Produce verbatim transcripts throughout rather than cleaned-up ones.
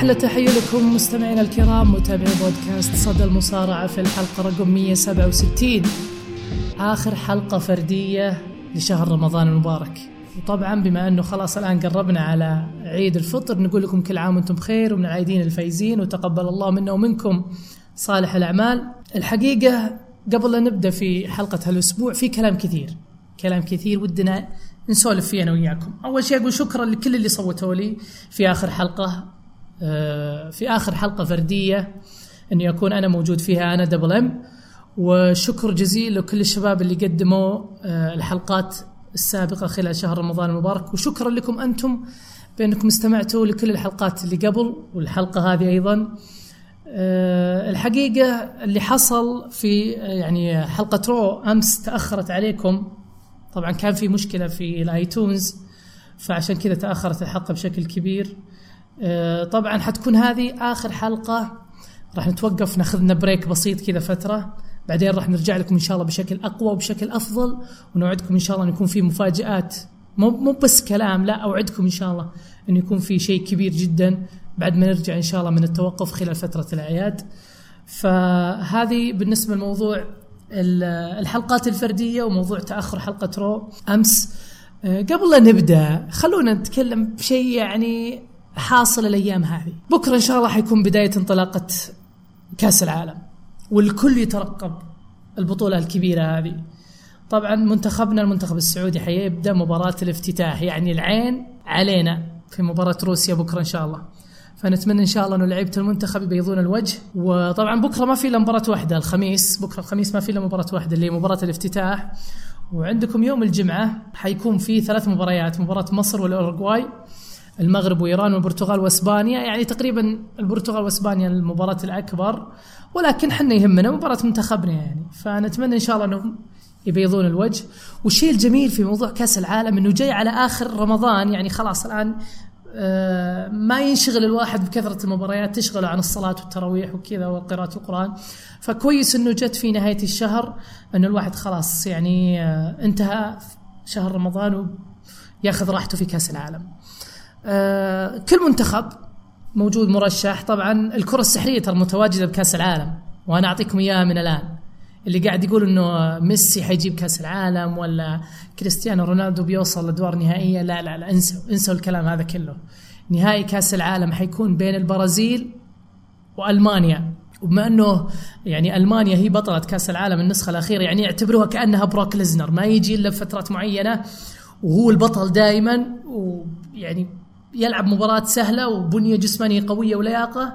أحلى تحية لكم مستمعينا الكرام متابعي بودكاست صدى المصارعة في الحلقة رقم مية وسبعة وستين، آخر حلقة فردية لشهر رمضان المبارك. وطبعا بما أنه خلاص الآن قربنا على عيد الفطر، نقول لكم كل عام وانتم بخير ومن العايدين الفايزين، وتقبل الله منا ومنكم صالح الأعمال. الحقيقة قبل أن نبدأ في حلقة هالأسبوع في كلام كثير كلام كثير ودنا نسولف فيه أنا وياكم. أول شيء أقول شكرا لكل اللي صوتوا لي في آخر حلقة في آخر حلقة فردية أني أكون أنا موجود فيها، أنا دبل إم. وشكر جزيل لكل الشباب اللي قدموا الحلقات السابقة خلال شهر رمضان المبارك، وشكرا لكم أنتم بأنكم استمعتوا لكل الحلقات اللي قبل والحلقة هذه أيضا. الحقيقة اللي حصل في يعني حلقة رو أمس تأخرت عليكم، طبعا كان في مشكلة في الآيتونز فعشان كذا تأخرت الحلقة بشكل كبير. طبعا حتكون هذه آخر حلقة، راح نتوقف ناخذنا بريك بسيط كذا فترة، بعدين راح نرجع لكم إن شاء الله بشكل أقوى وبشكل أفضل، ونوعدكم إن شاء الله أن يكون في مفاجآت، مو مو بس كلام، لا أوعدكم إن شاء الله أن يكون في شيء كبير جدا بعد ما نرجع إن شاء الله من التوقف خلال فترة الأعياد. فهذه بالنسبة لموضوع الحلقات الفردية وموضوع تأخر حلقة رو أمس. قبل لا نبدأ خلونا نتكلم بشيء يعني حاصل الأيام هذه. بكرة إن شاء الله حيكون بداية انطلاقة كأس العالم، والكل يترقب البطولة الكبيرة هذه. طبعا منتخبنا المنتخب السعودي حيبدأ مباراة الافتتاح، يعني العين علينا في مباراة روسيا بكرة إن شاء الله. فنتمنى إن شاء الله أنه لعيبة المنتخب يبيضون الوجه. وطبعا بكرة ما في إلا مباراة واحدة، الخميس بكرة الخميس ما في إلا مباراة واحدة اللي هي مباراة الافتتاح. وعندكم يوم الجمعة حيكون في ثلاث مباريات، مباراة مصر والأوروغواي، المغرب وإيران والبرتغال وإسبانيا. يعني تقريبا البرتغال وإسبانيا المباراة الأكبر، ولكن حنا يهمنا مباراة منتخبنا يعني. فنتمنى إن شاء الله أنهم يبيضون الوجه. والشيء الجميل في موضوع كأس العالم أنه جاي على آخر رمضان، يعني خلاص الآن ما ينشغل الواحد بكثرة المباريات، تشغله عن الصلاة والتراويح وكذا وقراءة القرآن. فكويس أنه جت في نهاية الشهر أنه الواحد خلاص يعني انتهى شهر رمضان ويأخذ راحته في كأس العالم. كل منتخب موجود مرشح. طبعا الكرة السحرية ترى متواجدة بكأس العالم، وأنا أعطيكم إياها من الآن. اللي قاعد يقول إنه ميسي حيجيب كأس العالم ولا كريستيانو رونالدو بيوصل لأدوار نهائية، لا لا لا انسوا انسوا الكلام هذا كله. نهائي كأس العالم حيكون بين البرازيل وألمانيا، وبما أنه يعني ألمانيا هي بطلة كأس العالم النسخة الأخيرة، يعني يعتبروها كأنها بروك ليزنر، ما يجي إلا بفترات معينة وهو البطل دائما، ويعني يلعب مباراة سهلة وبنية جسمانية قوية ولياقة،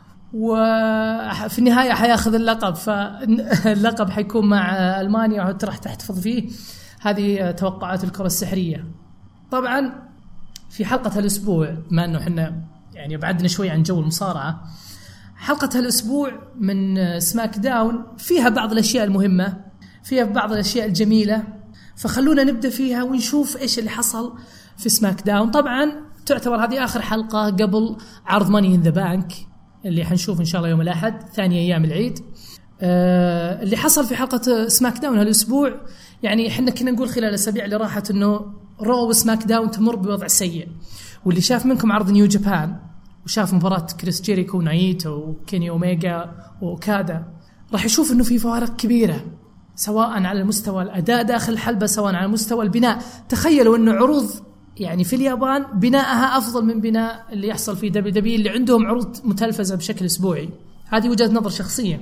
وفي النهاية حياخذ اللقب. فاللقب حيكون مع ألمانيا وراح تحتفظ فيه. هذه توقعات الكرة السحرية. طبعا في حلقة هالأسبوع، ما أنه حنا يعني بعدنا شوي عن جو المصارعة، حلقة هالأسبوع من سماك داون فيها بعض الأشياء المهمة، فيها بعض الأشياء الجميلة، فخلونا نبدأ فيها ونشوف إيش اللي حصل في سماك داون. طبعا تعتبر هذه آخر حلقة قبل عرض ماني إن ذا بانك اللي حنشوف إن شاء الله يوم الأحد ثاني أيام العيد. آه اللي حصل في حلقة سماك داون هالأسبوع، يعني إحنا كنا نقول خلال الأسابيع اللي راحت إنه رو وسماك داون تمر بوضع سيء. واللي شاف منكم عرض نيو جابان وشاف مباراة كريس جيريكو ونايتو وكيني أوميجا وأوكادا راح يشوف إنه في فوارق كبيرة، سواء على المستوى الأداء داخل الحلبة، سواء على مستوى البناء. تخيلوا إنه عروض يعني في اليابان بناءها أفضل من بناء اللي يحصل في دبليو دبليو اللي عندهم عروض متلفزة بشكل أسبوعي. هذه وجهة نظر شخصية.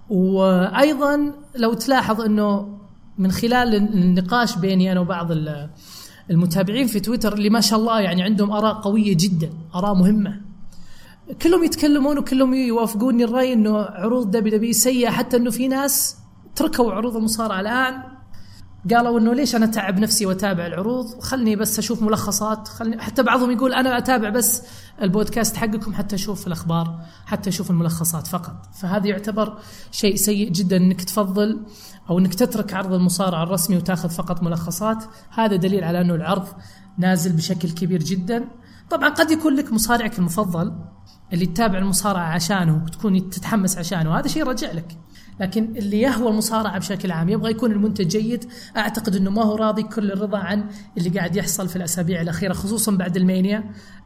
وأيضا لو تلاحظ أنه من خلال النقاش بيني أنا وبعض المتابعين في تويتر اللي ما شاء الله يعني عندهم آراء قوية جدا، آراء مهمة، كلهم يتكلمون وكلهم يوافقوني الرأي أنه عروض دبليو دبليو سيئة، حتى أنه في ناس تركوا عروض المصارعة الآن، قالوا إنه ليش أنا أتعب نفسي وأتابع العروض، خلني بس أشوف ملخصات. خلني حتى بعضهم يقول أنا أتابع بس البودكاست حقكم حتى أشوف الأخبار، حتى أشوف الملخصات فقط. فهذا يعتبر شيء سيء جدا إنك تفضل أو إنك تترك عرض المصارعة الرسمي وتأخذ فقط ملخصات. هذا دليل على أنه العرض نازل بشكل كبير جدا. طبعا قد يكون لك مصارعك المفضل اللي تتابع المصارعة عشانه وتكون تتحمس عشانه، هذا شيء رجع لك. لكن اللي يهوى المصارعة بشكل عام يبغى يكون المنتج جيد، أعتقد أنه ما هو راضي كل الرضا عن اللي قاعد يحصل في الأسابيع الأخيرة، خصوصا بعد المانيا.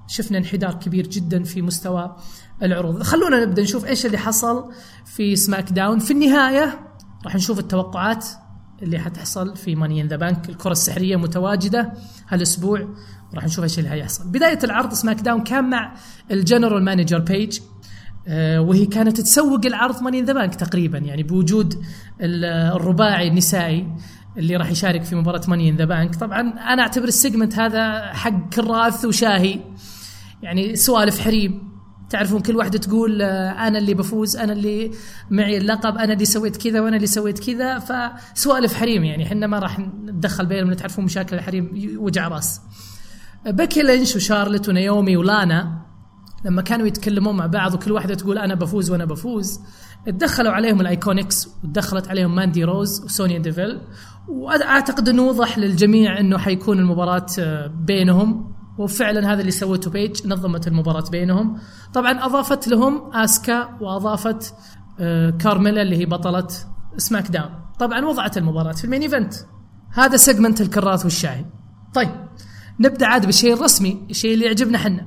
شفنا انحدار كبير جدا في مستوى العروض. خلونا نبدأ نشوف إيش اللي حصل في سماك داون. في النهاية راح نشوف التوقعات اللي حتحصل في ماني إن ذا بانك. الكرة السحرية متواجدة هالأسبوع، راح نشوف إيش اللي هيحصل. بداية العرض سماك داون كان مع الجنرال مانجر بيج، أه وهي كانت تسوق العرض ماني إن ذا بانك تقريبا، يعني بوجود الرباعي النسائي اللي راح يشارك في مباراة ماني إن ذا بانك. طبعا أنا أعتبر السيجمنت هذا حق كراث وشاهي، يعني سوالف حريم، تعرفون كل واحدة تقول أنا اللي بفوز، أنا اللي معي اللقب، أنا اللي سويت كذا وأنا اللي سويت كذا، فسوالف حريم يعني حنا ما راح ندخل بينهم، تعرفون مشاكل الحريم وجع راس. بيكي لينش وشارلت ونيومي ولانا لما كانوا يتكلمون مع بعض وكل واحدة تقول أنا بفوز وأنا بفوز، اتدخلوا عليهم الأيكونيكس وتدخلت عليهم ماندي روز وسونيا ديفيل، وأعتقد أنه وضح للجميع أنه حيكون المباراة بينهم، وفعلا هذا اللي سوته بيج، نظمت المباراة بينهم. طبعا أضافت لهم آسكا وأضافت كارميلا اللي هي بطلة سماك داون. طبعا وضعت المباراة في المين إيفنت. هذا سيجمنت الكراث والشاهي. طيب نبدأ عاد بالشيء الرسمي، الشيء اللي يعجبنا حنا.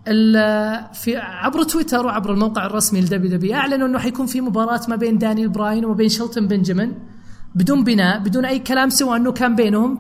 في عبر تويتر وعبر الموقع الرسمي لدبليو دبليو أعلنوا أنه حيكون في مباراة ما بين دانيال براين وما بين شيلتون بنجامين بدون بناء، بدون أي كلام، سوى أنه كان بينهم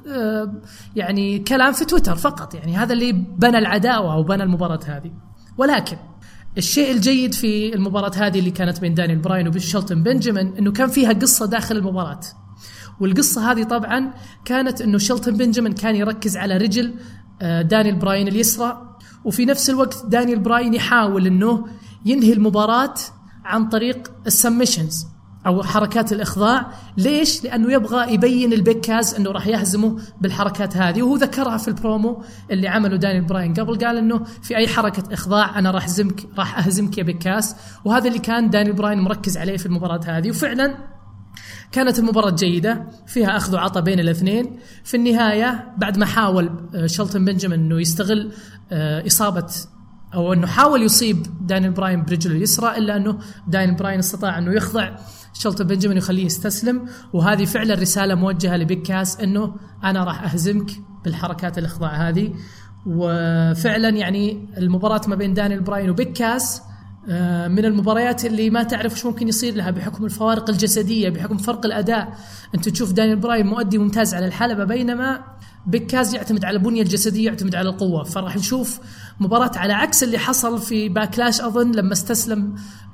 يعني كلام في تويتر فقط. يعني هذا اللي بنى العداوة أو بنى المباراة هذه. ولكن الشيء الجيد في المباراة هذه اللي كانت بين دانيال براين وشيلتون بنجامين أنه كان فيها قصة داخل المباراة، والقصة هذه طبعا كانت أنه شيلتون بنجامين كان يركز على رجل دانيال براين اليسرى، وفي نفس الوقت دانيال براين يحاول أنه ينهي المباراة عن طريق السمشنز أو حركات الإخضاع. ليش؟ لأنه يبغى يبين البيكاز أنه راح يهزمه بالحركات هذه، وهو ذكرها في البرومو اللي عمله دانيال براين قبل، قال أنه في أي حركة إخضاع أنا راح أهزمك راح أهزمك يا بيكاز، وهذا اللي كان دانيال براين مركز عليه في المباراة هذه. وفعلا كانت المباراة جيدة، فيها أخذ وعطى بين الاثنين. في النهاية بعد ما حاول شيلتون بنجامين أنه يستغل إصابة أو أنه حاول يصيب دانيال براين برجله اليسرى، إلا أنه دانيال براين استطاع أنه يخضع شيلتون بنجامين ويخليه يستسلم، وهذه فعلا رسالة موجهة لبيكاس أنه أنا راح أهزمك بالحركات الإخضاع هذه. وفعلا يعني المباراة ما بين دانيال براين وبيكاس من المباريات اللي ما تعرف وش ممكن يصير لها بحكم الفوارق الجسدية، بحكم فرق الأداء. أنت تشوف دانيال براين مؤدي ممتاز على الحلبة، بينما بيكاز يعتمد على البنية الجسدية، يعتمد على القوة. فراح نشوف مباراة على عكس اللي حصل في باكلاش أظن لما استسلم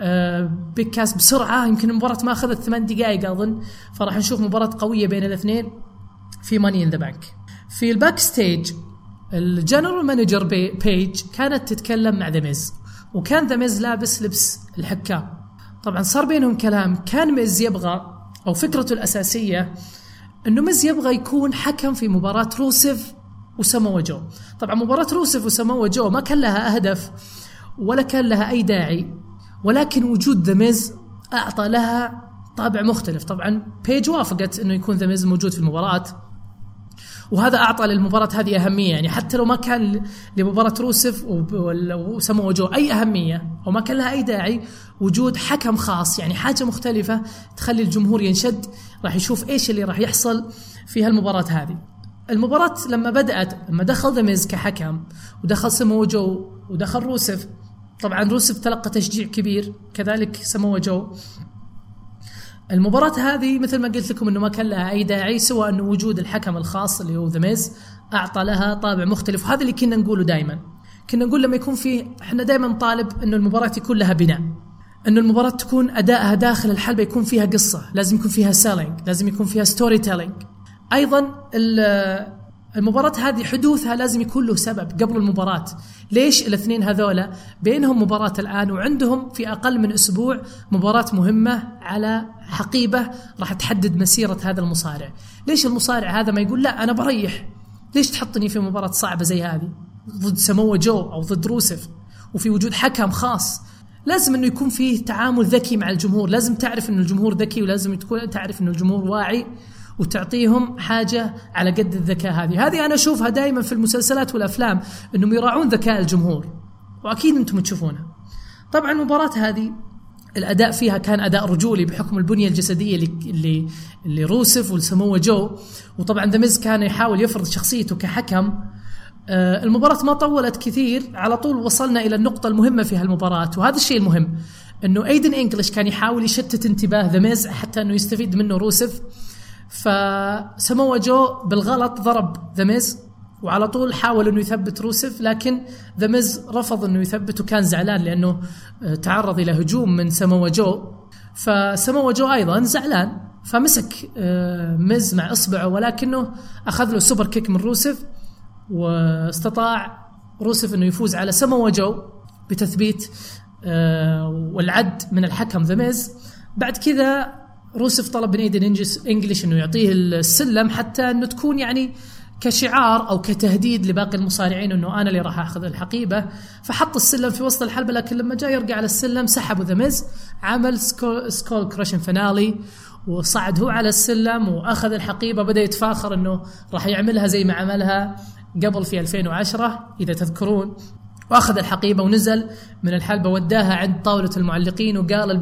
بيكاز بسرعة، يمكن المباراة ما أخذت ثمان دقائق أظن. فراح نشوف مباراة قوية بين الاثنين في ماني إن ذا بانك. في الباك ستيج الجنرال مانجر بيج كانت تتكلم مع ذا ميز، وكان ذا ميز لابس لبس الحكام. طبعا صار بينهم كلام. كان ميز يبغى أو فكرته الأساسية أنه ميز يبغى يكون حكم في مباراة روسيف وساموا جو. طبعا مباراة روسيف وساموا جو ما كان لها هدف ولا كان لها أي داعي، ولكن وجود ذا ميز أعطى لها طابع مختلف. طبعا بيج وافقت أنه يكون ذا ميز موجود في المباراة، وهذا أعطى للمباراة هذه أهمية. يعني حتى لو ما كان لمباراة روسيف وساموا جو أي أهمية أو ما كان لها أي داعي، وجود حكم خاص يعني حاجة مختلفة تخلي الجمهور ينشد، راح يشوف إيش اللي راح يحصل في هالمباراة هذه. المباراة لما بدأت، لما دخل ذا ميز كحكم ودخل ساموا جو ودخل روسيف، طبعا روسيف تلقى تشجيع كبير، كذلك ساموا جو. المباراة هذه مثل ما قلت لكم أنه ما كان لها أي داعي، سوى أنه وجود الحكم الخاص اللي هو ذا ميز أعطى لها طابع مختلف. وهذا اللي كنا نقوله دائما، كنا نقول لما يكون فيه، احنا دائما نطالب أنه المباراة يكون لها بناء، أنه المباراة تكون أدائها داخل الحلبة يكون فيها قصة، لازم يكون فيها سيلينج، لازم يكون فيها ستوري تيلينج. أيضا المباراة هذه حدوثها لازم يكون له سبب قبل المباراة. ليش الاثنين هذولا بينهم مباراة الآن وعندهم في أقل من أسبوع مباراة مهمة على حقيبة راح تحدد مسيرة هذا المصارع؟ ليش المصارع هذا ما يقول لا أنا بريح؟ ليش تحطني في مباراة صعبة زي هذه ضد ساموا جو أو ضد روسيف وفي وجود حكم خاص؟ لازم أنه يكون فيه تعامل ذكي مع الجمهور، لازم تعرف أنه الجمهور ذكي، ولازم تكون تعرف أنه الجمهور واعي، وتعطيهم حاجة على قد الذكاء. هذه هذه أنا أشوفها دائما في المسلسلات والأفلام، أنهم يراعون ذكاء الجمهور، وأكيد أنتم تشوفونها. طبعا المباراة هذه الأداء فيها كان أداء رجولي بحكم البنية الجسدية اللي اللي, اللي روسف والساموا جو. وطبعا ذا ميز كان يحاول يفرض شخصيته كحكم، المباراة ما طولت كثير، على طول وصلنا إلى النقطة المهمة في هالمباراة، وهذا الشيء المهم إنه أيدن إنجليش كان يحاول يشتت انتباه ذا ميز حتى إنه يستفيد منه روسف. فسموا جو بالغلط ضرب ذا ميز، وعلى طول حاول إنه يثبت روسف، لكن ذا ميز رفض إنه يثبت وكان زعلان لأنه تعرض إلى هجوم من سموا جو. فسموا جو أيضا زعلان، فمسك ميز مع إصبعه، ولكنه أخذ له سوبر كيك من روسف، واستطاع روسف أنه يفوز على سموا جو بتثبيت والعد من الحكم ذا ميز. بعد كذا روسف طلب من ايدن انجليش أنه يعطيه السلم حتى أنه تكون يعني كشعار أو كتهديد لباقي المصارعين أنه أنا اللي راح أخذ الحقيبة. فحط السلم في وسط الحلبة، لكن لما جاء يرجع على السلم سحبه ذا ميز، عمل سكول, سكول كراشن فينالي، وصعد هو على السلم وأخذ الحقيبة. بدأ يتفاخر أنه راح يعملها زي ما عملها قبل في ألفين وعشرة إذا تذكرون، وأخذ الحقيبة ونزل من الحلبة وداها عند طاولة المعلقين، وقال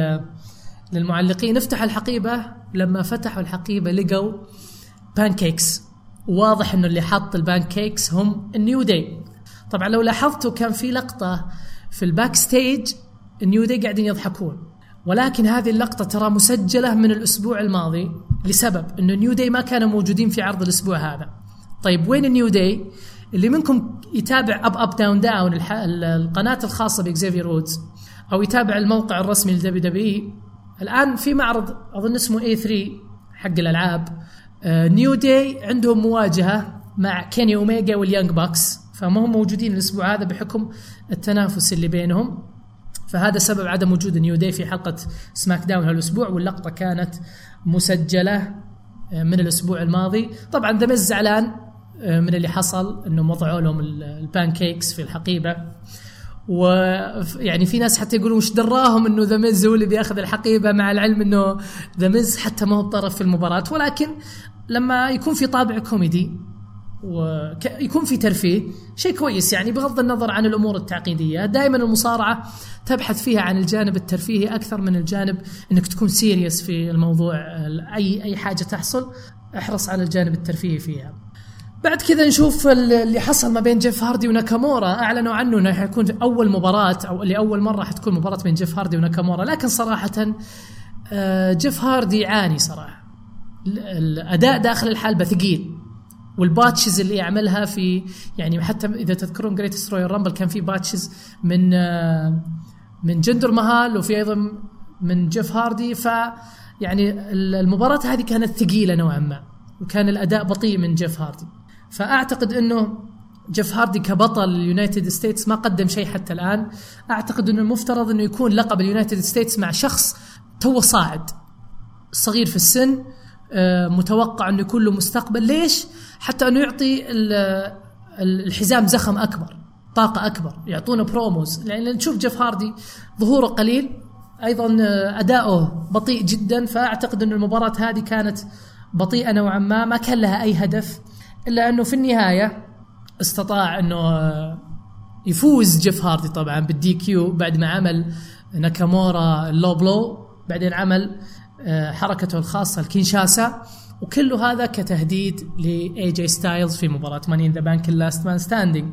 للمعلقين افتح الحقيبة. لما فتحوا الحقيبة لقوا بانكيكس، واضح أنه اللي حط البانكيكس هم النيو داي. طبعا لو لاحظتوا كان في لقطة في الباك ستيج النيو داي قاعدين يضحكون، ولكن هذه اللقطة ترى مسجلة من الأسبوع الماضي لسبب أنه نيو داي ما كانوا موجودين في عرض الأسبوع هذا. طيب وين النيو داي؟ اللي منكم يتابع أب أب داون داون القناة الخاصة بإكزيفير وودز، أو يتابع الموقع الرسمي للدبليو دبليو إي، الآن في معرض أظن اسمه إيه ثري حق الألعاب، نيو داي عندهم مواجهة مع كيني أوميجا واليانج باكس، فما هم موجودين الأسبوع هذا بحكم التنافس اللي بينهم. فهذا سبب عدم وجود نيو داي في حلقة سماك داون هالأسبوع، واللقطة كانت مسجلة من الأسبوع الماضي. طبعا ذا ميز زعلان من اللي حصل، إنه وضعوا لهم البانكيكس في الحقيبة، ويعني في ناس حتى يقولوا وش دراهم إنه ذا ميز هو اللي بياخذ الحقيبة، مع العلم إنه ذا ميز حتى ما هو طرف في المباراة. ولكن لما يكون في طابع كوميدي ويكون في ترفيه شيء كويس، يعني بغض النظر عن الأمور التعقيدية. دائما المصارعة تبحث فيها عن الجانب الترفيهي أكثر من الجانب إنك تكون سيريس في الموضوع. أي أي حاجة تحصل احرص على الجانب الترفيهي فيها. بعد كذا نشوف اللي حصل ما بين جيف هاردي وناكامورا. أعلنوا عنه أنه حيكون أول مباراة أو لأول مرة حتكون مباراة بين جيف هاردي وناكامورا، لكن صراحة جيف هاردي يعاني صراحة. الأداء داخل الحلبة ثقيل، والباتشز اللي يعملها في يعني حتى إذا تذكرون جريتست رويال رامبل كان في باتشز من من جندر مهال وفي أيضا من جيف هاردي. ف يعني المباراة هذه كانت ثقيلة نوعا ما، وكان الأداء بطيء من جيف هاردي. فأعتقد أنه جيف هاردي كبطل اليونايتد ستيتس ما قدم شيء حتى الآن. أعتقد أنه المفترض أنه يكون لقب اليونايتد ستيتس مع شخص تو صاعد صغير في السن، متوقع أنه يكون له مستقبل. ليش؟ حتى أنه يعطي الحزام زخم أكبر، طاقة أكبر، يعطونا بروموز. لأن نشوف جيف هاردي ظهوره قليل، أيضا أداؤه بطيء جدا. فأعتقد أن المباراة هذه كانت بطيئة نوعا ما، ما كان لها أي هدف، إلا أنه في النهاية استطاع أنه يفوز جيف هاردي طبعا بالدي كيو بعد ما عمل ناكامورا اللو بلو، بعدين عمل حركته الخاصة الكينشاسا، وكله هذا كتهديد لإي جي ستايلز في مباراة ماني إن ذا بانك اللاست مان ستاندينج.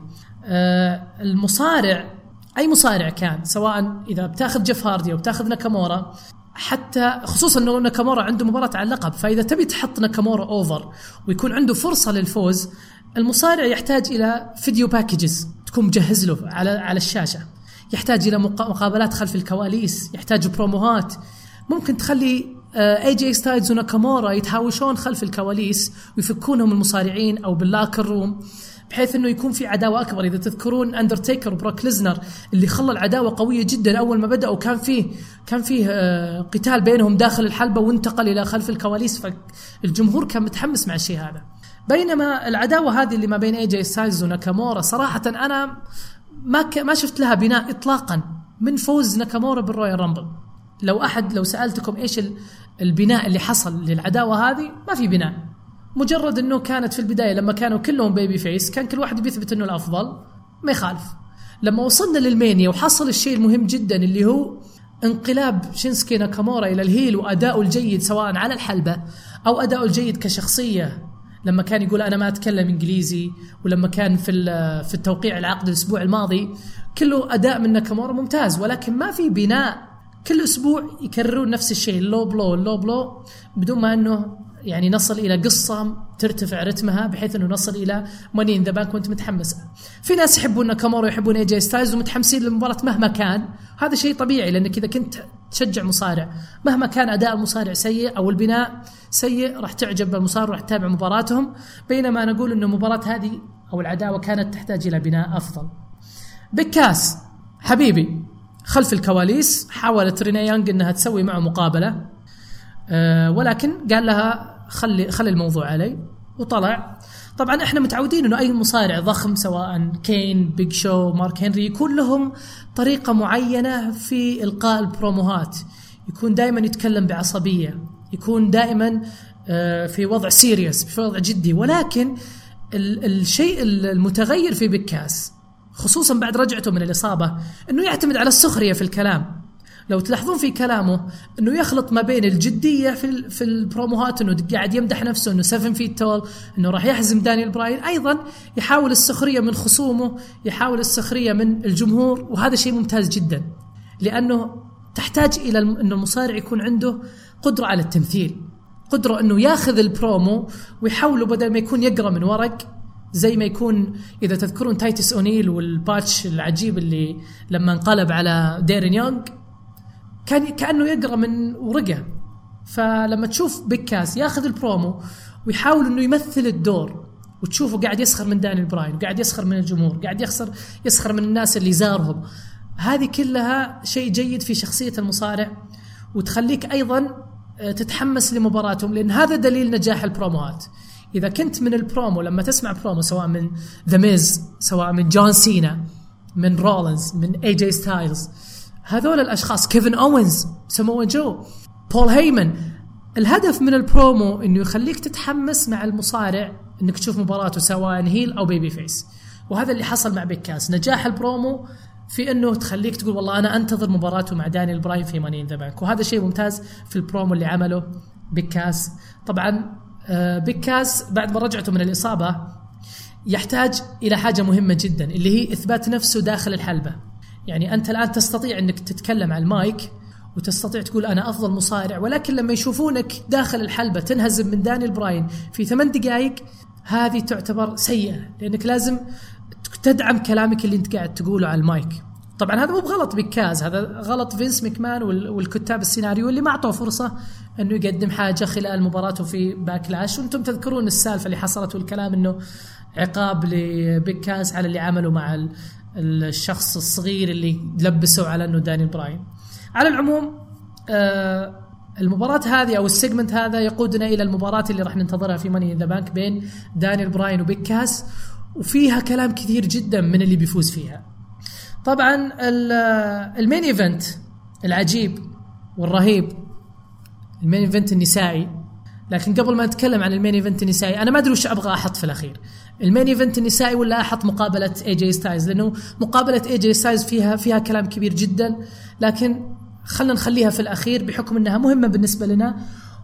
المصارع أي مصارع كان، سواء إذا بتاخذ جيف هاردي أو بتاخذ ناكامورا، حتى خصوصا أنه ناكامورا عنده مباراة على اللقب، فإذا تبي تحط ناكامورا أوفر ويكون عنده فرصة للفوز، المصارع يحتاج إلى فيديو باكيجز تكون مجهز له على على الشاشة، يحتاج إلى مقابلات خلف الكواليس، يحتاج بروموهات. ممكن تخلي اي جي ستايلز وناكامورا يتهاوشون خلف الكواليس ويفكونهم المصارعين أو باللاكر روم، بحيث أنه يكون في عداوة أكبر. إذا تذكرون أندرتيكر وبروك ليزنر اللي خلى العداوة قوية جدا أول ما بدأوا، كان فيه كان فيه قتال بينهم داخل الحلبة وانتقل إلى خلف الكواليس، فالجمهور كان متحمس مع الشيء هذا. بينما العداوة هذه اللي ما بين اي جي ستايلز وناكامورا صراحة أنا ما ك... ما شفت لها بناء إطلاقا من فوز ناكامورا بالرويال رامبل. لو أحد لو سألتكم إيش البناء اللي حصل للعداوة هذه، ما في بناء. مجرد أنه كانت في البداية لما كانوا كلهم بيبي فيس كان كل واحد بيثبت أنه الأفضل، ما يخالف. لما وصلنا للمانيا وحصل الشيء المهم جدا اللي هو انقلاب شينسكي ناكامورا إلى الهيل، وأداؤه الجيد سواء على الحلبة أو أداؤه الجيد كشخصية لما كان يقول أنا ما أتكلم إنجليزي، ولما كان في في التوقيع العقد الأسبوع الماضي، كله أداء من ناكامورا ممتاز، ولكن ما في بناء. كل أسبوع يكررون نفس الشيء، اللو بلو اللو بلو، بدون ما أنه يعني نصل إلى قصة ترتفع رتمها بحيث أنه نصل إلى ماني إن ذا بانك وأنت متحمس. في ناس يحبون ناكامورا ويحبون اي جي ستايلز ومتحمسين للمباراة مهما كان، هذا شيء طبيعي، لأنك إذا كنت تشجع مصارع مهما كان أداء المصارع سيء أو البناء سيء راح تعجب بالمصارع وراح تتابع مباراتهم. بينما نقول أنه المباراة هذه أو العداوة كانت تحتاج إلى بناء أفضل. بكاس حبيبي خلف الكواليس حاولت رينا يانغ أنها تسوي معه مقابلة، أه ولكن قال لها خلي خلي الموضوع علي وطلع. طبعا احنا متعودين انه اي مصارع ضخم سواء كين، بيج شو، مارك هنري، يكون لهم طريقة معينة في إلقاء البروموهات، يكون دائما يتكلم بعصبية، يكون دائما في وضع سيريس، في وضع جدي. ولكن الشيء المتغير في بكاس خصوصا بعد رجعته من الإصابة انه يعتمد على السخرية في الكلام. لو تلاحظون في كلامه انه يخلط ما بين الجديه في في البروموهات، انه قاعد يمدح نفسه انه سفن فيت تول، انه راح يحزم دانيال براين، ايضا يحاول السخريه من خصومه، يحاول السخريه من الجمهور، وهذا شيء ممتاز جدا، لانه تحتاج الى انه المصارع يكون عنده قدره على التمثيل، قدره انه ياخذ البرومو ويحاوله بدل ما يكون يقرا من ورق، زي ما يكون اذا تذكرون تايتس اونيل والباتش العجيب اللي لما انقلب على ديرين يونغ كان كأنه يقرأ من ورقة. فلما تشوف بكاس ياخذ البرومو ويحاول انه يمثل الدور، وتشوفه قاعد يسخر من دانيال براين، وقاعد يسخر من الجمهور، قاعد يسخر يسخر من الناس اللي زارهم، هذه كلها شيء جيد في شخصية المصارع، وتخليك أيضا تتحمس لمباراتهم، لأن هذا دليل نجاح البروموهات. إذا كنت من البرومو لما تسمع برومو سواء من ذا ميز، سواء من جون سينا، من رولينز، من اي جي ستايلز، هذول الأشخاص، كيفن أوينز، ساموا جو، بول هيمن، الهدف من البرومو إنه يخليك تتحمس مع المصارع إنك تشوف مباراته سواء هيل أو بيبي فيس. وهذا اللي حصل مع بكاس، نجاح البرومو في إنه تخليك تقول والله أنا أنتظر مباراته مع دانيال براين في ماني إن ذا بانك، وهذا شيء ممتاز في البرومو اللي عمله بكاس. طبعا بكاس بعد ما رجعته من الإصابة يحتاج إلى حاجة مهمة جدا، اللي هي إثبات نفسه داخل الحلبة. يعني أنت الآن تستطيع أنك تتكلم على المايك وتستطيع تقول أنا أفضل مصارع، ولكن لما يشوفونك داخل الحلبة تنهزم من دانيال براين في ثمان دقائق، هذه تعتبر سيئة، لأنك لازم تدعم كلامك اللي أنت قاعد تقوله على المايك. طبعا هذا مو بغلط بكاز، هذا غلط فينس ميكمان والكتاب السيناريو اللي ما أعطوه فرصة أنه يقدم حاجة خلال مباراته في باكلاش. وأنتم تذكرون السالفة اللي حصلت والكلام أنه عقاب لبكاز على اللي عمله مع الشخص الصغير اللي لبسوا على أنه دانيال براين. على العموم آه المباراة هذه أو السيجمنت هذا يقودنا إلى المباراة اللي راح ننتظرها في ماني إن ذا بانك بين دانيال براين وبكاس، وفيها كلام كثير جدا من اللي بيفوز فيها. طبعا المين ايفنت العجيب والرهيب، المين ايفنت النسائي. لكن قبل ما نتكلم عن المين ايفنت النسائي، أنا ما أدري وش أبغى أحط في الأخير، المين ايفنت النسائي ولا أحط مقابلة اي جي ستايلز، لأنه مقابلة اي جي ستايلز فيها فيها كلام كبير جدا، لكن خلنا نخليها في الأخير بحكم أنها مهمة بالنسبة لنا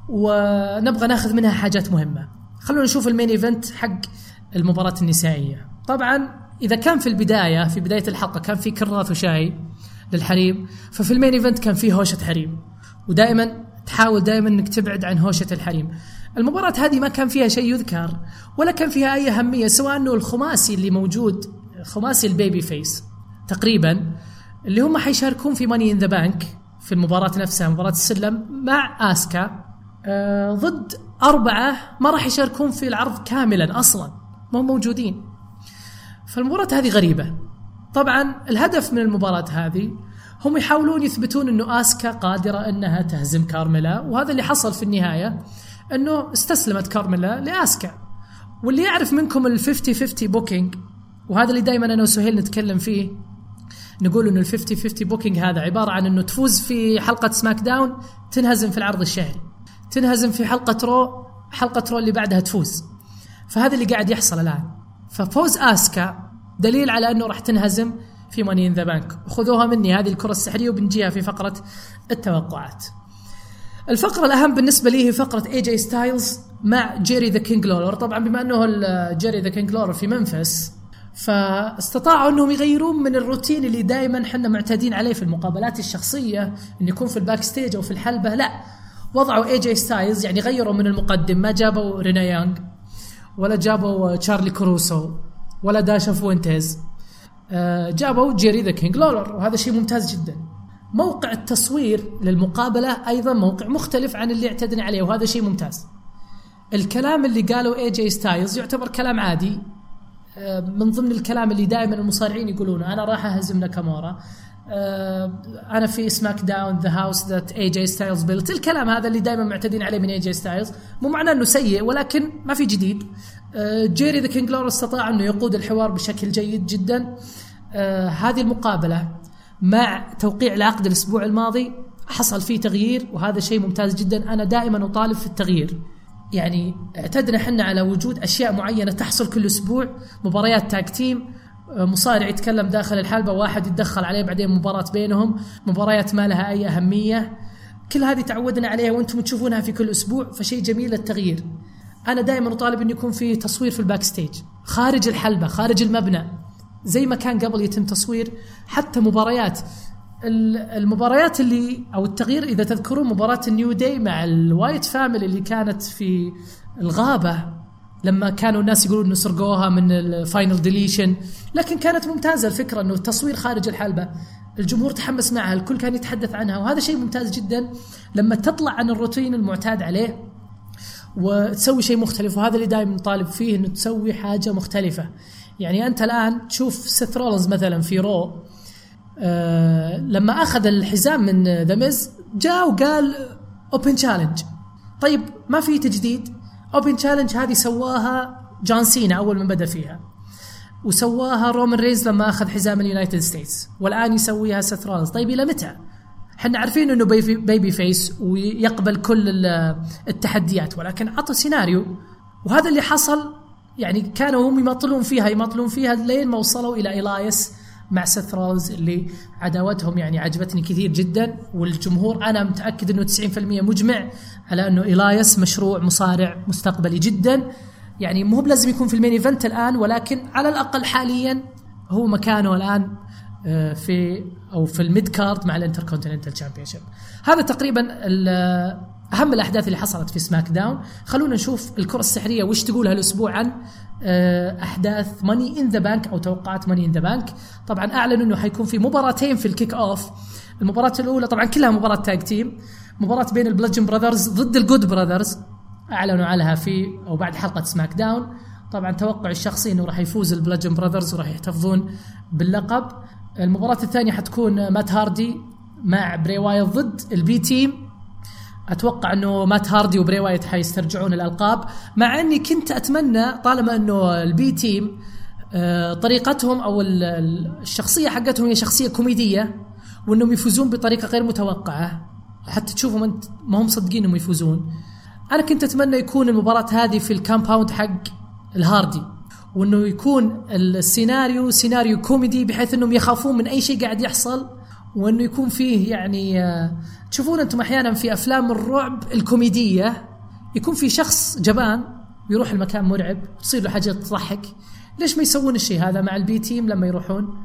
ونبغى ناخذ منها حاجات مهمة. خلونا نشوف المين ايفنت حق المباراة النسائية. طبعا إذا كان في البداية في بداية الحلقة كان في كراث وشاي للحريم، ففي المين ايفنت كان في هوشة حريم، ودائما تحاول دائما انك تبعد عن هوشة الحريم. المباراة هذه ما كان فيها شيء يذكر ولا كان فيها أي أهمية، سواء أنه الخماسي اللي موجود، خماسي البيبي فيس تقريبا، اللي هم حيشاركون في ماني إن ذا بانك في المباراة نفسها، مباراة السلم مع آسكا، آه ضد أربعة ما راح يشاركون في العرض كاملا أصلا، ما هم موجودين. فالمباراة هذه غريبة. طبعا الهدف من المباراة هذه هم يحاولون يثبتون أنه آسكا قادرة أنها تهزم كارميلا، وهذا اللي حصل في النهاية، أنه استسلمت كارميلا لآسكا. واللي يعرف منكم الفيفتي فيفتي بوكينج، وهذا اللي دايما أنا وسهيل نتكلم فيه، نقول أنه الفيفتي فيفتي بوكينج هذا عبارة عن أنه تفوز في حلقة سماك داون تنهزم في العرض الشهري، تنهزم في حلقة رو، حلقة رو اللي بعدها تفوز. فهذا اللي قاعد يحصل الآن. ففوز آسكا دليل على أنه راح تنهزم في ماني إن ذا بانك. خذوها مني هذه الكرة السحرية وبنجيها في فقرة التوقعات. الفقرة الأهم بالنسبة لي هي فقرة اي جي ستايلز مع جيري ذا كينج لولر. طبعا بما أنه جيري ذا كينج لولر في منفس، فاستطاعوا أنهم يغيرون من الروتين اللي دائما حنا معتادين عليه في المقابلات الشخصية، أن يكون في الباك ستيج أو في الحلبة. لا، وضعوا اي جي ستايلز، يعني غيروا من المقدم، ما جابوا رينا يانغ ولا جابوا تشارلي كروسو ولا داشا فوينتيز، جابوا جيري ذا كينج لولر، وهذا شيء ممتاز جدا. موقع التصوير للمقابلة أيضا موقع مختلف عن اللي اعتدنا عليه، وهذا شيء ممتاز. الكلام اللي قالوا اي جي ستايلز يعتبر كلام عادي، من ضمن الكلام اللي دائما المصارعين يقولونه، أنا راح أهزم ناكامورا، أنا في سماك داون ذا هاوس ذات اي جي ستايلز بيلت. الكلام هذا اللي دائما معتدين عليه من اي جي ستايلز، مو معناه أنه سيء، ولكن ما في جديد. جيري ذا كينج لولر استطاع أنه يقود الحوار بشكل جيد جدا. هذه المقابلة مع توقيع العقد الأسبوع الماضي حصل فيه تغيير، وهذا شيء ممتاز جدا. أنا دائما أطالب في التغيير، يعني اعتدنا حنا على وجود أشياء معينة تحصل كل أسبوع، مباريات تاج تيم، مصارع يتكلم داخل الحلبة، واحد يتدخل عليه، بعدين مباراة بينهم، مباريات ما لها أي أهمية. كل هذه تعودنا عليها وأنتم تشوفونها في كل أسبوع، فشيء جميل التغيير. أنا دائما أطالب أن يكون في تصوير في الباك ستيج، خارج الحلبة، خارج المبنى، زي ما كان قبل يتم تصوير حتى مباريات المباريات اللي أو التغيير. إذا تذكرون مباراة النيو داي مع الوايت فاميلي اللي كانت في الغابة، لما كانوا الناس يقولون إنه سرقوها من الفاينل ديليشن، لكن كانت ممتازة الفكرة إنه التصوير خارج الحلبة، الجمهور تحمس معها، الكل كان يتحدث عنها، وهذا شيء ممتاز جدا لما تطلع عن الروتين المعتاد عليه وتسوي شيء مختلف. وهذا اللي دائما نطالب فيه، إنه تسوي حاجة مختلفة. يعني أنت الآن تشوف سيث رولينز مثلا في رو، أه لما أخذ الحزام من ذا ميز جاء وقال أوبن تشالنج. طيب ما في تجديد. أوبن تشالنج هذه سواها جون سينا أول من بدأ فيها، وسواها رومان رينز لما أخذ حزام اليونايتد ستيتس، والآن يسويها سيث رولينز. طيب إلى متى؟ حنا عارفين إنه بيبي فيس ويقبل كل التحديات، ولكن عطوا سيناريو، وهذا اللي حصل. يعني كانوا هم يمطلون فيها يمطلون فيها لين ما وصلوا إلى إلايس مع سيث رولينز، اللي عداوتهم يعني عجبتني كثير جدا، والجمهور أنا متأكد أنه تسعين بالمئة مجمع على أنه إلايس مشروع مصارع مستقبلي جدا. يعني مو بلازم يكون في المين إيفنت الآن، ولكن على الأقل حاليا هو مكانه الآن في أو في الميد كارد مع الانتركونتيننتال تشامبيونشيب. هذا تقريبا أهم الأحداث اللي حصلت في سماك داون. خلونا نشوف الكرة السحرية وش تقول هالأسبوع عن أحداث ماني إن ذا بانك أو توقعات ماني إن ذا بانك. طبعا أعلنوا أنه حيكون في مباراتين في الكيك أوف. المباراة الأولى طبعا كلها مباراة تاج تيم، مباراة بين البلادجن براذرز ضد الجود براذرز، أعلنوا عنها في أو بعد حلقة سماك داون. طبعا توقع الشخصي أنه راح يفوز البلادجن براذرز وراح يحتفظون باللقب. المباراة الثانية حتكون مات هاردي مع بري وايت ضد البي تيم. أتوقع أنه مات هاردي وبري وايت حيسترجعون الألقاب، مع أني كنت أتمنى طالما أنه البي تيم طريقتهم أو الشخصية حقتهم هي شخصية كوميدية، وأنهم يفوزون بطريقة غير متوقعة، حتى تشوفهم أنت ما هم صدقين أنهم يفوزون. أنا كنت أتمنى يكون المباراة هذه في الكامباوند حق الهاردي، وأنه يكون السيناريو سيناريو كوميدي بحيث أنهم يخافون من أي شيء قاعد يحصل، وأنه يكون فيه يعني تشوفون أنتم أحيانا في أفلام الرعب الكوميدية يكون في شخص جبان يروح المكان مرعب وتصير له حاجة تضحك. ليش ما يسوون الشيء هذا مع البي تيم لما يروحون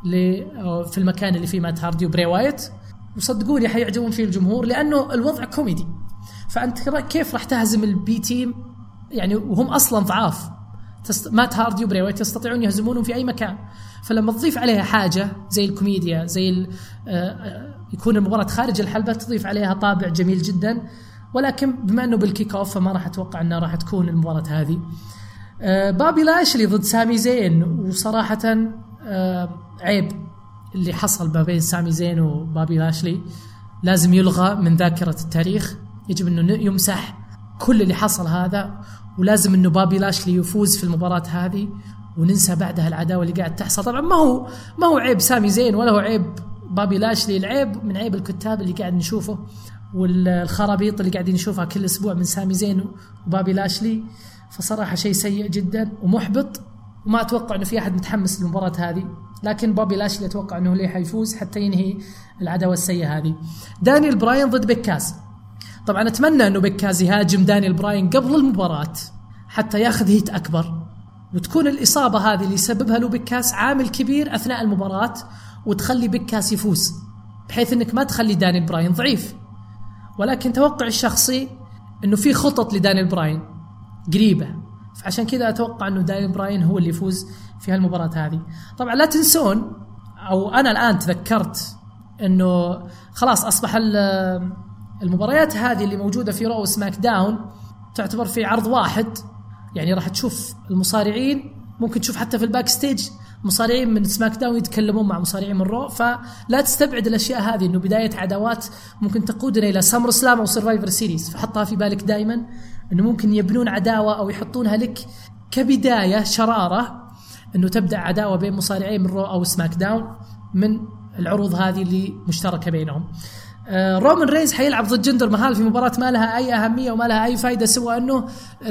في المكان اللي فيه مات هاردي وبري وايت؟ وصدقوني حيعجبون فيه الجمهور، لأنه الوضع كوميدي. فأنت كيف راح تهزم البي تيم يعني وهم أصلا ضعاف؟ تست... مات هاردي وبري وايت يستطيعون يهزمونهم في أي مكان. فلما تضيف عليها حاجة زي الكوميديا زي ال... آه... يكون المباراة خارج الحلبة، تضيف عليها طابع جميل جدا. ولكن بما أنه بالكيك أوف فما راح أتوقع أنها راح تكون المباراة هذه. آه... بابي لاشلي ضد سامي زين، وصراحة آه... عيب اللي حصل ما بين سامي زين وبابي لاشلي، لازم يلغى من ذاكرة التاريخ. يجب أنه يمسح كل اللي حصل هذا، ولازم أنه بابي لاشلي يفوز في المباراة هذه وننسى بعدها العداوة اللي قاعد تحصل. طبعا ما هو ما هو عيب سامي زين ولا هو عيب بابي لاشلي، العيب من عيب الكتاب اللي قاعد نشوفه والخرابيط اللي قاعدين نشوفها كل أسبوع من سامي زين وبابي لاشلي. فصراحة شيء سيء جدا ومحبط، وما أتوقع أنه في أحد متحمس للمباراة هذه. لكن بابي لاشلي أتوقع أنه ليه حيفوز حتى ينهي العداوة السيئة هذه. دانيال براين ضد بيكاز. طبعا أتمنى أنه بيكاز يهاجم دانيال براين قبل المباراة حتى ياخذ هيت أكبر، وتكون الإصابة هذه اللي يسببها له بيكاس عامل كبير أثناء المباراة، وتخلي بيكاس يفوز بحيث أنك ما تخلي دانيال براين ضعيف. ولكن توقع الشخصي أنه في خطط لدانيال براين قريبة، فعشان كذا أتوقع أنه دانيال براين هو اللي يفوز في هالمباراة هذه. طبعا لا تنسون، أو أنا الآن تذكرت أنه خلاص أصبح المباريات هذه اللي موجودة في رو وسماك داون تعتبر في عرض واحد، يعني راح تشوف المصارعين، ممكن تشوف حتى في الباك ستيج مصارعين من سماك داون يتكلمون مع مصارعين من رو. فلا تستبعد الأشياء هذه، أنه بداية عداوات ممكن تقودنا إلى سمر سلام أو سيرفايفر سيريز، فحطها في بالك دايما أنه ممكن يبنون عداوة أو يحطونها لك كبداية شرارة، أنه تبدأ عداوة بين مصارعين من رو أو سماك داون من العروض هذه اللي مشتركة بينهم. آه رومان رينز حيلعب ضد جندر مهال في مباراة ما لها أي أهمية وما لها أي فايدة، سوى أنه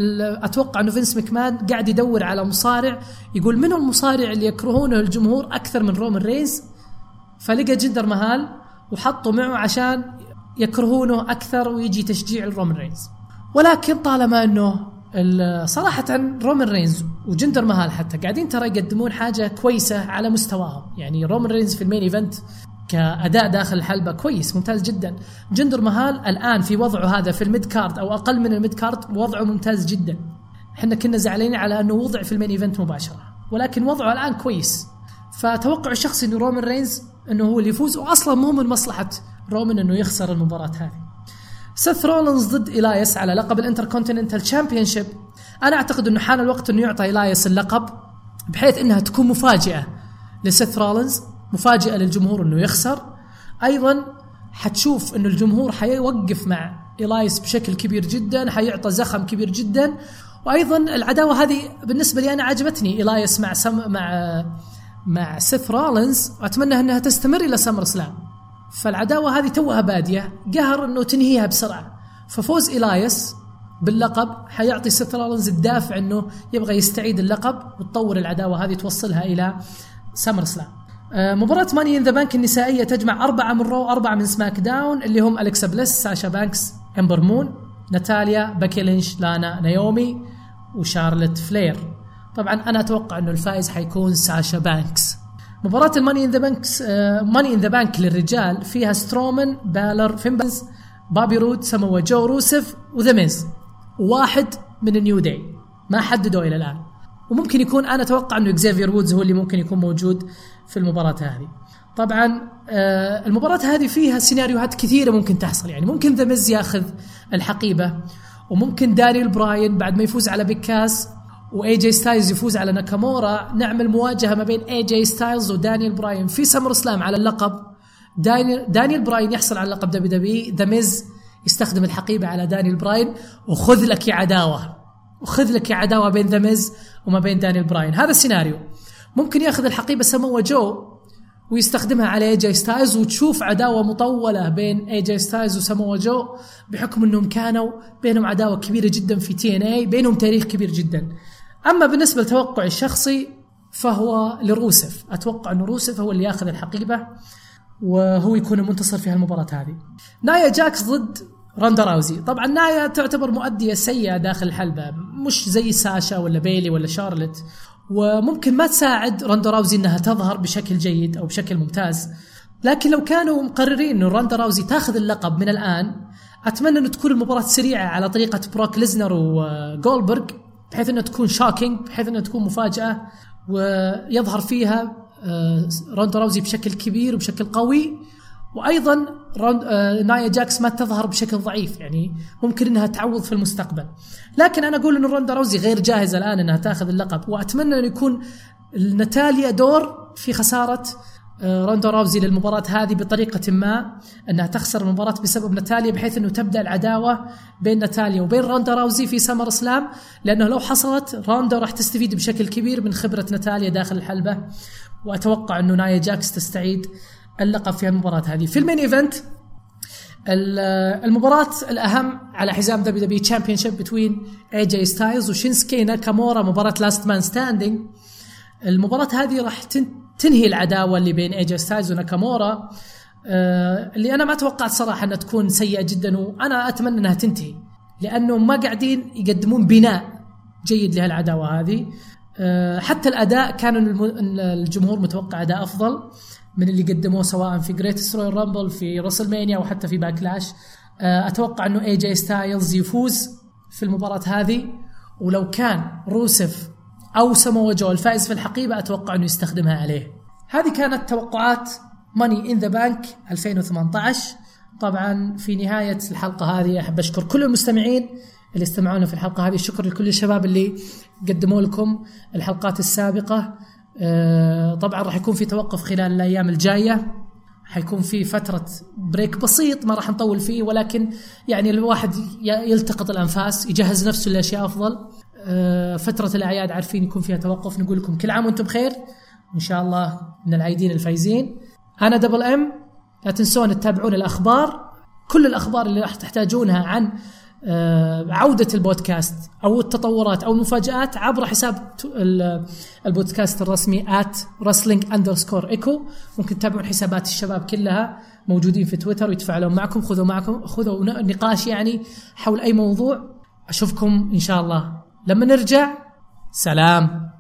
أتوقع أنه فينس مكمان قاعد يدور على مصارع، يقول منه المصارع اللي يكرهونه الجمهور أكثر من رومان رينز، فلقى جندر مهال وحطوا معه عشان يكرهونه أكثر ويجي تشجيع لرومان رينز. ولكن طالما أنه صراحة رومان رينز وجندر مهال حتى قاعدين ترى يقدمون حاجة كويسة على مستواهم، يعني رومان رينز في المين إيفنت كأداء داخل الحلبة كويس ممتاز جدا. جندر مهال الآن في وضعه هذا في الميد كارد أو أقل من الميد كارد وضعه ممتاز جدا. احنا كنا زعلانين على أنه وضع في المين إيفنت مباشرة، ولكن وضعه الآن كويس. فتوقع الشخصي أنه رومان رينز أنه هو اللي يفوز، وأصلا مو من مصلحة رومان أنه يخسر المباراة هذه. سيث رولينز ضد إلايس على لقب الانتركونتيننتال تشامبيونشيب. أنا أعتقد أنه حان الوقت أنه يعطي إلايس اللقب بحيث أنها تكون مفاجئة لسيث رولينز، مفاجئة للجمهور أنه يخسر. أيضا حتشوف أنه الجمهور حيوقف مع إلايس بشكل كبير جدا، حيعطى زخم كبير جدا. وأيضا العداوة هذه بالنسبة لي أنا عجبتني، إلايس مع سم مع مع سيث رولينز، وأتمنى أنها تستمر إلى سمر سلام. فالعداوة هذه توها بادية، قهر أنه تنهيها بسرعة. ففوز إلايس باللقب حيعطي سيث رولينز الدافع أنه يبغى يستعيد اللقب وتطور العداوة هذه توصلها إلى سمر سلام. مباراة ماني إن ذا بانك النسائية تجمع أربعة من رو أربعة من سماك داون، اللي هم أليكسا بليس، ساشا بانكس، إمبر مون، ناتاليا، باكي لينش، لانا، نايومي، وشارلت فلير. طبعا أنا أتوقع أنه الفائز حيكون ساشا بانكس. مباراة الماني إن ذا بانكس ماني إن ذا بانك للرجال فيها سترومان، بالر، فينبنز، بابي رود، ساموا جو، روسف، وذا ميز، وواحد من النيو داي ما حددوا إلى الآن. وممكن يكون أنا أتوقع أنه إكزافير وودز هو اللي ممكن يكون موجود في المباراة هذه. طبعا المباراة هذه فيها سيناريوهات كثيرة ممكن تحصل، يعني ممكن ذا ميز ياخذ الحقيبة، وممكن دانيال براين بعد ما يفوز على بيكاس وأي جي ستايلز يفوز على ناكامورا نعمل مواجهة ما بين أي جي ستايلز ودانيال براين في سمر سلام على اللقب. دانيال, دانيال براين يحصل على اللقب دبليو دبليو، ذا ميز يستخدم الحقيبة على دانيال براين، وخذ لك يا عداوة وخذ لك يا عداوة بين ذا ميز وما بين دانيال براين. هذا السيناريو. ممكن ياخذ الحقيبة ساموا جو ويستخدمها على اي جي ستايلز، وتشوف عداوة مطولة بين اي جي ستايلز وساموا جو، بحكم انهم كانوا بينهم عداوة كبيرة جدا في تي ان اي، بينهم تاريخ كبير جدا. اما بالنسبة لتوقع الشخصي فهو لروسف، اتوقع انه روسف هو اللي ياخذ الحقيبة وهو يكون المنتصر في هالمباراة هذه. نايا جاكس ضد راندا راوزي. طبعا نايا تعتبر مؤدية سيئة داخل الحلبة، مش زي ساشا ولا بيلي ولا شارلت، وممكن ما تساعد راندا راوزي انها تظهر بشكل جيد او بشكل ممتاز. لكن لو كانوا مقررين انه راندا راوزي تاخذ اللقب من الان، اتمنى انه تكون المباراة سريعة على طريقة بروك ليزنر وجولبرغ، بحيث انها تكون شاكينج، بحيث انها تكون مفاجأة ويظهر فيها راندا راوزي بشكل كبير وبشكل قوي. وايضا نايا جاكس ما تظهر بشكل ضعيف، يعني ممكن انها تعوض في المستقبل. لكن انا اقول ان راندا راوزي غير جاهزه الان انها تاخذ اللقب، واتمنى ان يكون ناتاليا دور في خساره راندا راوزي للمباراه هذه بطريقه ما، انها تخسر المباراه بسبب ناتاليا، بحيث انه تبدا العداوه بين ناتاليا وبين راندا راوزي في سمر سلام، لانه لو حصلت راندا راح تستفيد بشكل كبير من خبره ناتاليا داخل الحلبه. واتوقع انه نايا جاكس تستعيد اللقب في المباراة هذه. في المين ايفنت المباراة الأهم على حزام دبليو دبليو تشامبيونشيب بتوين اي جي ستايلز وشينسكي ناكامورا، مباراة لاست مان ستاندينج. المباراة هذه راح تنهي العداوة اللي بين اي جي ستايلز وناكامورا. آه اللي أنا ما توقعت صراحة أنها تكون سيئة جدا، وأنا أتمنى أنها تنتهي، لأنه ما قاعدين يقدمون بناء جيد لهالعداوة هذه. آه حتى الأداء كان الجمهور متوقع أداء أفضل من اللي قدموه سواء في جريتست رويال رامبل، في راسلمانيا، وحتى في باكلاش. آه أتوقع أنه اي جي ستايلز يفوز في المباراة هذه، ولو كان روسف أو ساموا جو الفائز في الحقيبة أتوقع أنه يستخدمها عليه. هذه كانت توقعات ماني إن ذا بانك ألفين وثمانية عشر. طبعا في نهاية الحلقة هذه أحب أشكر كل المستمعين اللي استمعونا في الحلقة هذه. الشكر لكل الشباب اللي قدموا لكم الحلقات السابقة. طبعا راح يكون في توقف خلال الأيام الجاية، حيكون في فترة بريك بسيط ما راح نطول فيه، ولكن يعني الواحد يلتقط الأنفاس، يجهز نفسه لأشياء أفضل. فترة الأعياد عارفين يكون فيها توقف. نقول لكم كل عام وانتم بخير، وإن شاء الله من العيدين الفايزين. أنا دبل أم، لا تنسون تتابعون الأخبار، كل الأخبار اللي راح تحتاجونها عن عودة البودكاست أو التطورات أو المفاجآت عبر حساب البودكاست الرسمي at wrestling underscore echo. ممكن تتابعون حسابات الشباب كلها موجودين في تويتر ويتفاعلون معكم، خذوا معكم خذوا نقاش يعني حول أي موضوع. أشوفكم إن شاء الله لما نرجع. سلام.